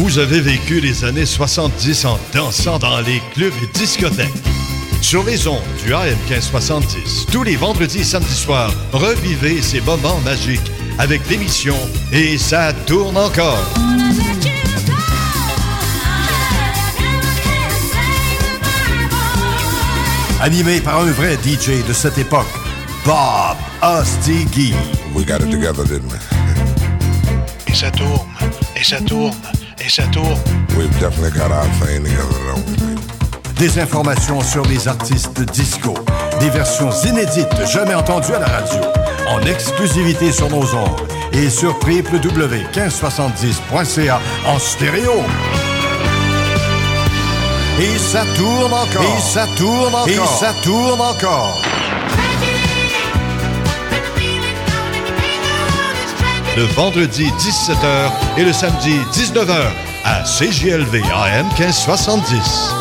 Vous avez vécu les années 70 en dansant dans les clubs et discothèques. Sur les ondes du AM 1570, tous les vendredis et samedis soirs, revivez ces moments magiques avec l'émission Et ça tourne encore. Animé par un vrai DJ de cette époque, Bob Ostigui. We got it together, didn't we? Et ça tourne, et ça tourne, et ça tourne. We've definitely got our thing together, don't we? Des informations sur les artistes disco, des versions inédites jamais entendues à la radio, en exclusivité sur nos ondes et sur www.1570.ca en stéréo. Et ça tourne encore. Et ça tourne encore. Et ça tourne encore. Le vendredi 17h et le samedi 19h à CJLV AM 1570.